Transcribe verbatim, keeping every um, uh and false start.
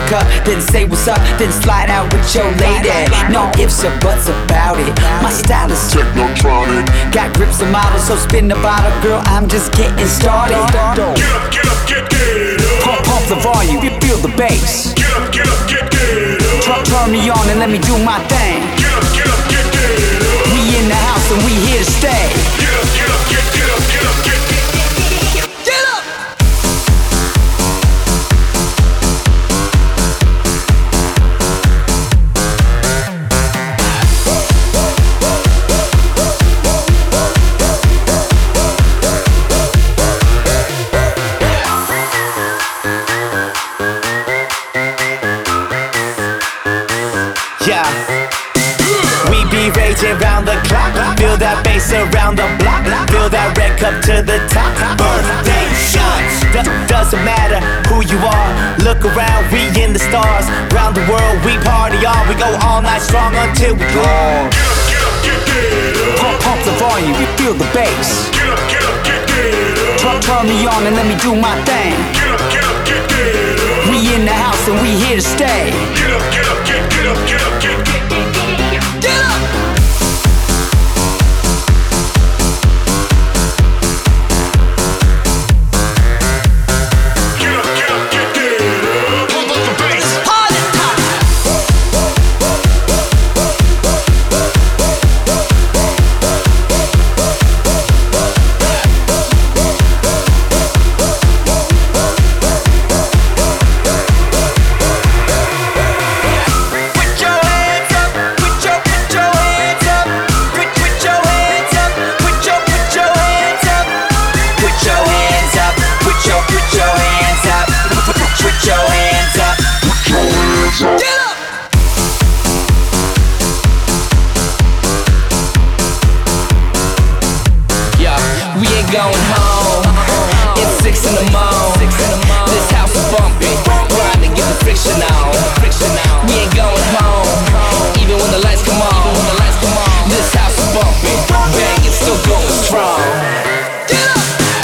your cup, then say what's up, then slide out with your lady. No ifs or buts about it. My style is technotronic. Got grips and models, so spin the bottle, girl. I'm just getting started. Get up, get up, get, get up. Pump, pump the volume, feel the bass. Get up, get up, get, get up. Turn, turn me on and let me do my thing. Get up, get up, get, get up. We in the house and we here to stay. Get up, get up, get, get up, get up, get, get, get, Get up! Yeah, we be raging round the clock. Feel that bass around the block. Feel that red cup to the top. Birthday shots. Do- doesn't matter who you are. Look around, we in the stars. Round the world, we party on. We go all night strong until we go. get up, get, get up. Pump, pump the volume, feel the bass. Get up, get up, get, get up. Turn, turn me on and let me do my thing. Get up, get up, get, get up. We in the house and we here to stay. Get up, get up, get, get up, get up, get, get, get, get, Get up! get up, get up, get, get up. Pump up the bass. Party time! Put your hands up, put your, put your hands up. Put, put your hands up, put your, put your hands up. Put your hands up, put your, put your hands up. Put, put, put your hands up. Get up! Yeah, we ain't going home. It's six in the morning. This house is bumping. Grind to get the friction on.